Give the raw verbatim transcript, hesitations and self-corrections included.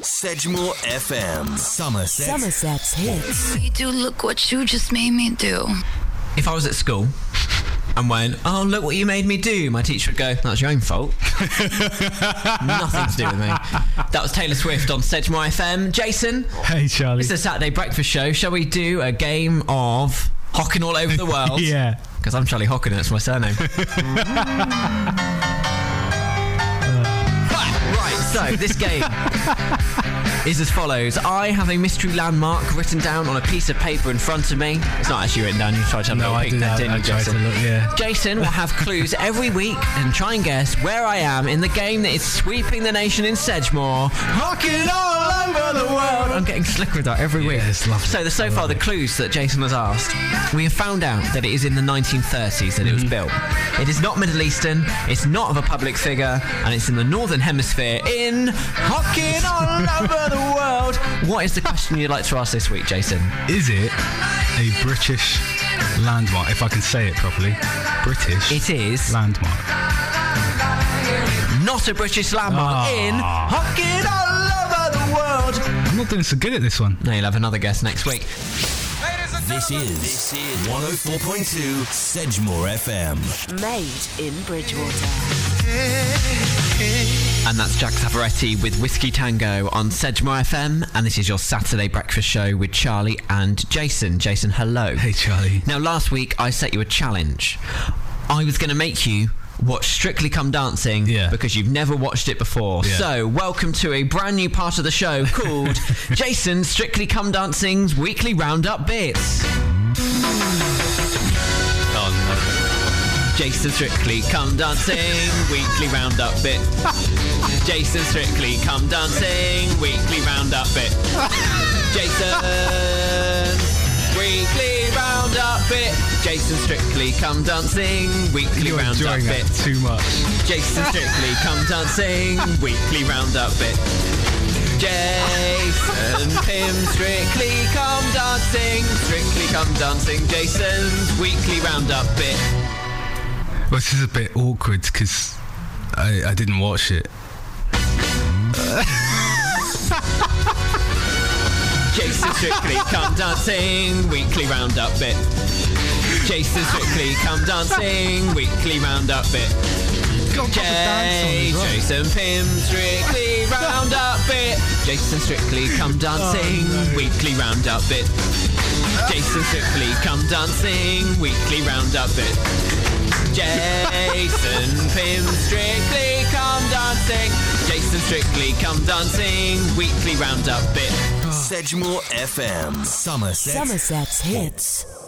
Sedgemoor F M. Somerset. Somerset's hits. You do look what you just made me do. If I was at school and went, oh, look what you made me do, my teacher would go, that's your own fault. Nothing to do with me. That was Taylor Swift on Sedgemoor F M. Jason. Hey, Charlie. It's the Saturday breakfast show. Shall we do a game of Hocking all over the world? Yeah. Because I'm Charlie Hocking and that's my surname. Right, so this game is as follows. I have a mystery landmark written down on a piece of paper in front of me. It's not actually written down. You tried to have a No, little I peek did there, that. didn't I you, tried Jason? to look, yeah. Jason will have clues every week and try and guess where I am in the game that is sweeping the nation in Sedgemoor. Hocking all over the world. I'm getting slicker with that every week. Yeah, it's lovely. So the, so far, the clues that Jason has asked, we have found out that it is in the nineteen thirties that mm-hmm. it was built. It is not Middle Eastern, it's not of a public figure, and it's in the Northern Hemisphere in Hocking all over the world. What is the question you'd like to ask this week, Jason? Is it a British landmark, if I can say it properly? British It is landmark. not a British landmark Oh. in Hocking all over the world. I'm not doing so good at this one. No, you'll have another guess next week. This is, this is one oh four point two Sedgemoor F M. Made in Bridgewater. And that's Jack Savaretti with Whiskey Tango on Sedgemoor F M. And this is your Saturday breakfast show with Charlie and Jason. Jason, hello. Hey, Charlie. Now, last week I set you a challenge. I was going to make you watch Strictly Come Dancing Yeah. because you've never watched it before. Yeah. So, welcome to a brand new part of the show called Jason Strictly Come Dancing's Weekly Roundup Bits. Oh, no. Jason Strictly Come Dancing Weekly Roundup Bit. Jason Strictly Come Dancing Weekly Roundup Bit. Jason Weekly Roundup Bit. Jason Strictly Come Dancing Weekly You're Roundup enjoying Bit. that too much. Jason Strictly Come Dancing Weekly Roundup Bit. Jason Pim Strictly Come Dancing. Strictly Come Dancing. Jason's Weekly Roundup Bit. Well, this is a bit awkward because I, I didn't watch it. Jason Strictly Come Dancing Weekly Roundup Bit. Jason Strictly Come Dancing Weekly Roundup Bit. Jay, Jason Pim Strictly Roundup Bit. Jason Strictly Come Dancing Weekly Roundup Bit. Jason Strictly Come Dancing Weekly Roundup Bit. Jason Pim Strictly Come Dancing. Jason Strictly Come Dancing Weekly Roundup Bit. Sedgemoor F M. Somerset. Somerset's hits.